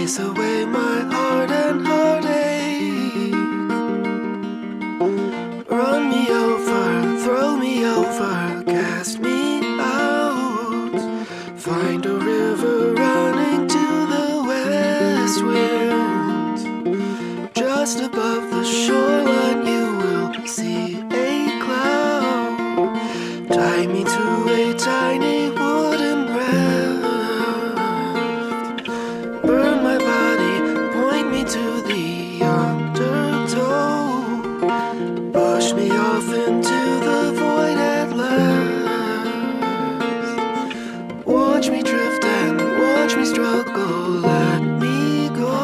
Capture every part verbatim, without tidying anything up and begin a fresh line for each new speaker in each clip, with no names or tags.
chase away my heart and heartache. Run me over, throw me over, cast me out. Find a river running to the west wind. Just above the shoreline you will see a cloud. Tie me to a tiny wooden raft. Burn my body, point me to the undertow. Push me off into the void at last. Watch me drift and watch me struggle, let me go.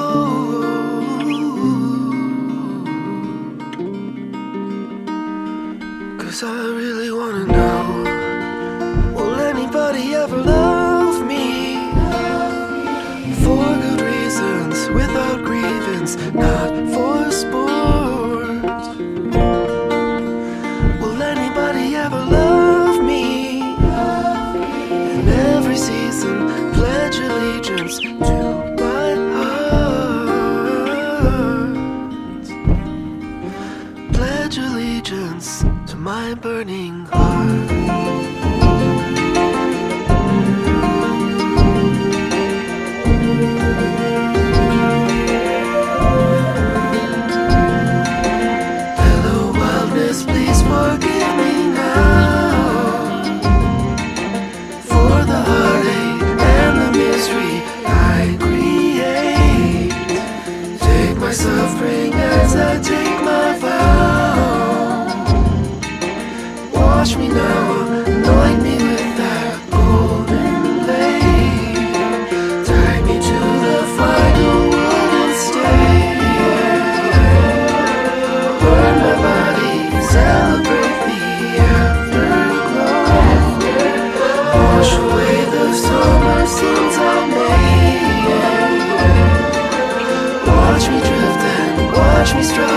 Cause I really wanna know, will anybody ever love me? For good reasons, without grievance, not for sport. Will anybody ever love me? In every season, pledge allegiance to my heart. Pledge allegiance to my burning heart. Please forgive me now for the heartache and the misery I create. Take my suffering as I take my vow. Wash me now, anoint me with that golden blade. Tie me to the final wooden stake. Burn my body, celebrate the afterglow. Wash away the summer sins I made. Watch me drift and watch me struggle.